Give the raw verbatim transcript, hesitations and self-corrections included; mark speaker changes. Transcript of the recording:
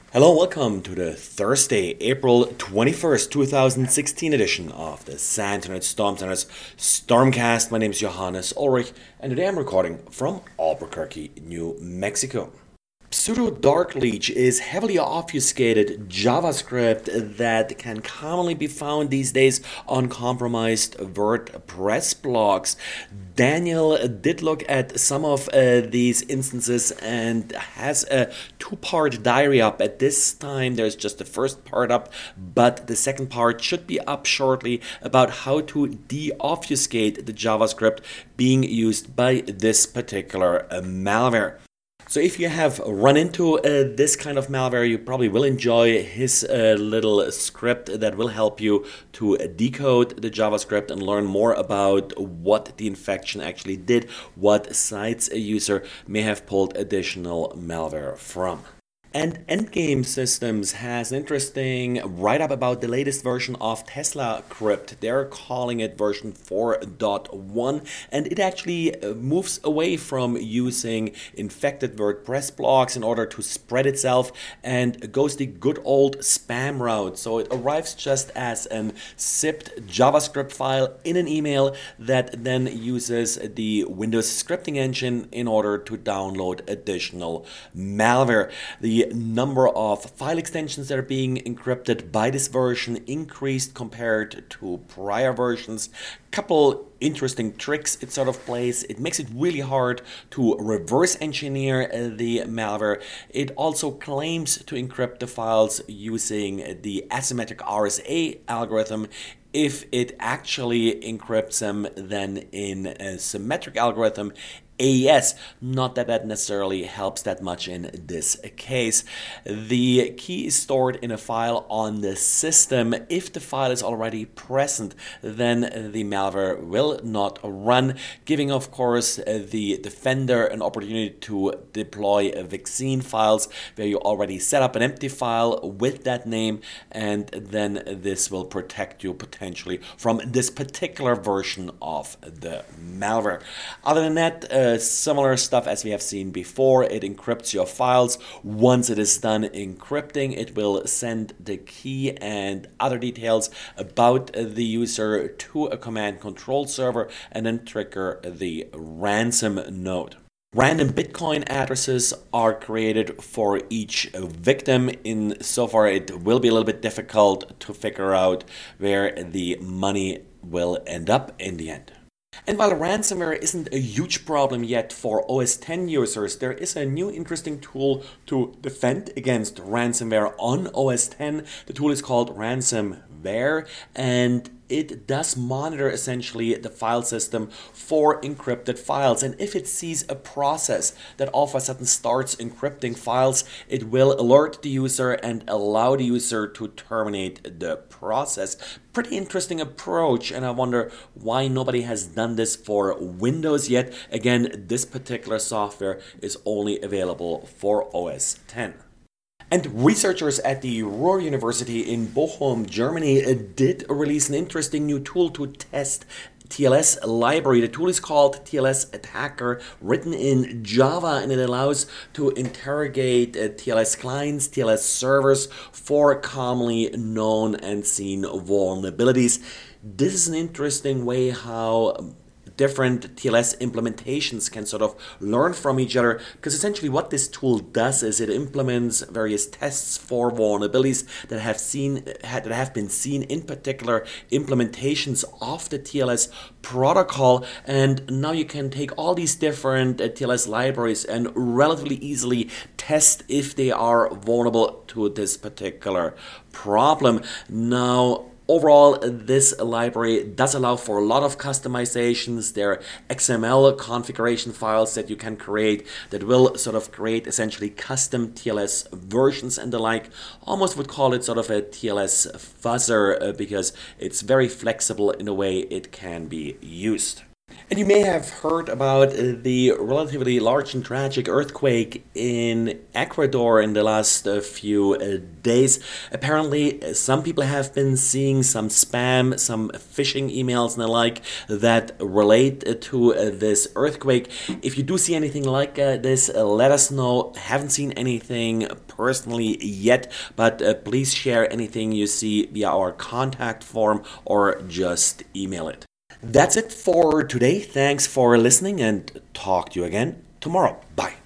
Speaker 1: Hello, welcome to the Thursday, April twenty-first, two thousand sixteen edition of the SANS Internet Storm Center's Stormcast. My name is Johannes Ulrich, and today I'm recording from Albuquerque, New Mexico. Pseudo-Darkleech is heavily obfuscated JavaScript that can commonly be found these days on compromised WordPress blogs. Daniel did look at some of uh, these instances and has a two-part diary up. At this time, there's just the first part up, but the second part should be up shortly about how to de-obfuscate the JavaScript being used by this particular uh, malware. So if you have run into uh, this kind of malware, you probably will enjoy his uh, little script that will help you to decode the JavaScript and learn more about what the infection actually did, what sites a user may have pulled additional malware from. And Endgame Systems has an interesting write-up about the latest version of TeslaCrypt. They're calling it version four point one, and it actually moves away from using infected WordPress blogs in order to spread itself and goes the good old spam route. So it arrives just as an zipped JavaScript file in an email that then uses the Windows scripting engine in order to download additional malware. The The number of file extensions that are being encrypted by this version increased compared to prior versions. Couple interesting tricks it sort of plays. It makes it really hard to reverse engineer the malware. It also claims to encrypt the files using the asymmetric R S A algorithm. If it actually encrypts them, then in a symmetric algorithm, A E S. Not that that necessarily helps that much in this case. The key is stored in a file on the system. If the file is already present, then the malware will not run, giving, of course, the defender an opportunity to deploy vaccine files where you already set up an empty file with that name, and then this will protect you potentially from this particular version of the malware. Other than that, uh, similar stuff as we have seen before. It encrypts your files. Once it is done encrypting, it will send the key and other details about the user to a command control server and then trigger the ransom node. Random Bitcoin addresses are created for each victim. In so far, it will be a little bit difficult to figure out where the money will end up in the end. And while ransomware isn't a huge problem yet for O S ten users, there is a new interesting tool to defend against ransomware on O S ten. The tool is called Ransomware, and it does monitor essentially the file system for encrypted files. And if it sees a process that all of a sudden starts encrypting files, it will alert the user and allow the user to terminate the process. Pretty interesting approach, and I wonder why nobody has done this for Windows yet. Again, this particular software is only available for O S ten. And researchers at the Ruhr University in Bochum, Germany, did release an interesting new tool to test T L S library. The tool is called T L S Attacker, written in Java, and it allows to interrogate uh, T L S clients, T L S servers for commonly known and seen vulnerabilities. This is an interesting way how different T L S implementations can sort of learn from each other, because essentially what this tool does is it implements various tests for vulnerabilities that have seen that have been seen in particular implementations of the T L S protocol, and now you can take all these different uh, T L S libraries and relatively easily test if they are vulnerable to this particular problem. Now, overall, this library does allow for a lot of customizations. There are X M L configuration files that you can create that will sort of create essentially custom T L S versions and the like. Almost would call it sort of a T L S fuzzer uh, because it's very flexible in the way it can be used. And you may have heard about uh, the relatively large and tragic earthquake in Ecuador in the last uh, few uh, days. Apparently, uh, some people have been seeing some spam, some phishing emails and the like that relate uh, to uh, this earthquake. If you do see anything like uh, this, uh, let us know. Haven't seen anything personally yet, but uh, please share anything you see via our contact form or just email it. That's it for today. Thanks for listening and talk to you again tomorrow. Bye.